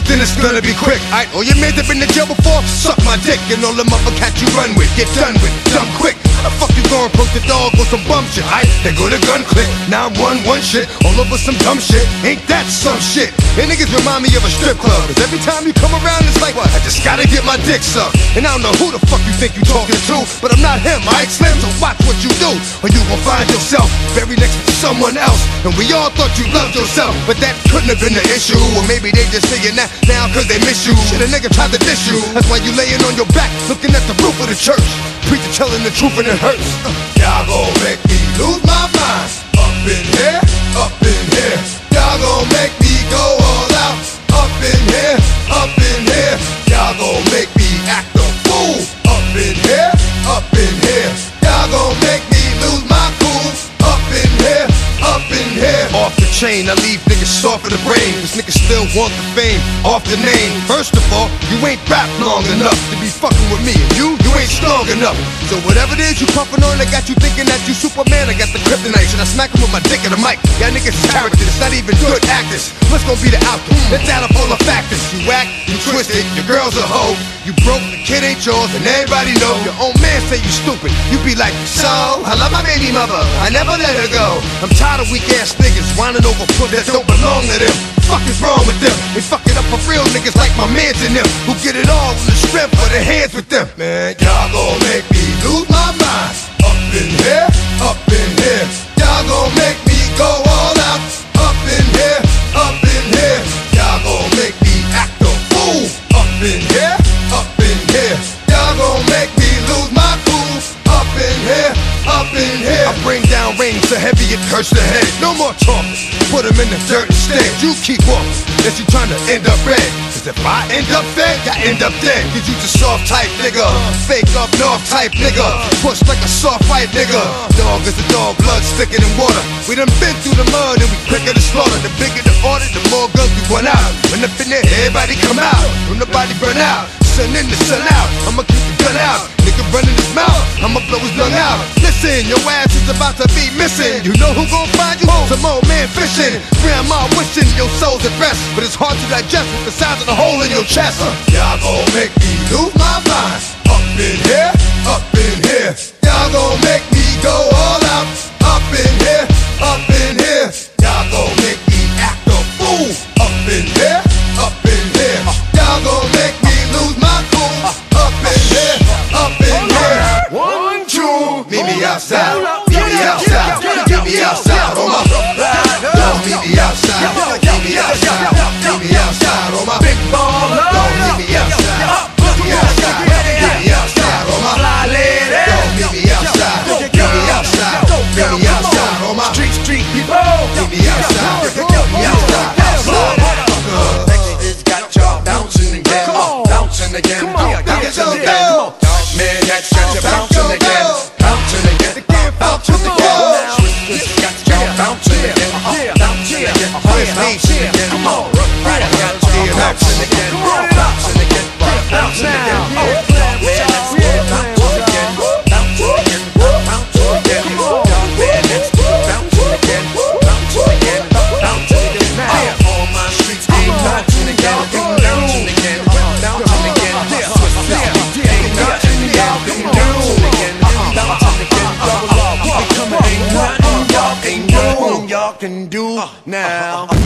then it's gonna be quick. Alright, all your mans have been to jail before, suck my dick. And all them other cats you run with, get done with, dumb quick. How the fuck you gonna approach the dog with some bum shit? Alright, they go to gun click, 911 shit, all over some dumb shit. Ain't that some shit? And niggas remind me of a strip club, cause every time you come around it's like, what? I just gotta get my dick sucked. And I don't know who the fuck you think you talking to, but I'm not him, alright Slim, so watch what you do, or you gon' find yourself very next to someone else. And we all thought you loved yourself, but that couldn't have been the issue. Or maybe they just saying that now cause they miss you. Shit, a nigga tried to diss you, that's why you laying on your back looking at the roof of the church. Preacher telling the truth and it hurts. Y'all gon' make me lose my mind. Up in here, up in here. Y'all gon' make me go all out. Up in here, up in here. Y'all gon' make me act a fool. Up in here, up in here. Y'all gon' make me lose my cool. Up in here, up in here. Off the chain, I leave niggas soft in the brain. Cause niggas still want the fame, off the name. First of all, you ain't rap long enough to be fucking with me. And you ain't strong enough. So whatever it is you puffin' on, I got you thinking that you Superman. I got the kryptonite. Should I smack him with my dick in the mic? Y'all niggas is characters, it's not even good actors. What's gonna be the outcome? Let's add up all the factors. You whack, you twisted, your girl's a hoe. You broke, the kid ain't yours, and everybody know. Your own man say you stupid. You be like, so, I love my baby mother, I never let her go. I'm tired of weak ass niggas whining over foot that don't belong to them. Fuck is wrong with them? They fuck it up for real niggas like my mans and them, who get it all with the strength for their hands with them. Man, y'all gon' make me lose my mind. Up in here, up in here. Y'all gon' make me go all out. Up in here, up in here. Y'all gon' make me act a fool. Up in here, up in here. Y'all gon' make me lose my cool. Up in here, up in here. I bring down rain so heavy it hurts the head. No more talking, put him in the dirt instead. You keep walking, that you tryna end up red. Cause if I end up fed, I end up dead. Cause you just soft type nigga, fake up north type nigga, push like a soft white nigga. Dog is a dog, blood thicker than water. We done been through the mud and we quicker to slaughter. The bigger the order, the more guns we run out. When up in there, everybody come out. When the body burn out, sun in the sun out. I'ma keep the gun out. Nigga running his mouth, I'ma blow his lung out. Listen, your ass is about to be missing. You know who gon' find you? Some old man fishing. Grandma wishing your soul's at rest, but it's hard to digest with the size of the hole in your chest. Y'all gon' make me lose my mind. Up in here, up in here. Y'all gon' make me go all out. Up in here, up in here. Y'all gon' make me act a fool. Up in here, up in here. Y'all gon' make me lose my cool. Up in here, up in here. 1, 2, meet me outside. Meet me outside. Meet me outside on my don't meet me outside. Meet me outside. Meet me outside on my big baller. Don't meet me outside. Meet me outside. Meet me outside on my fly lady. Don't meet me outside. Meet me outside. Meet me outside on my street people. Meet me outside. Meet me outside. It's got y'all bouncing again, bouncing again, bouncing again. Man, that got you bouncing again, bouncing again, bouncing again. It's got y'all bouncing again, bouncing again, bouncing again. Come on, right, I got you bouncing again, bouncing again, bouncing again. Can do now.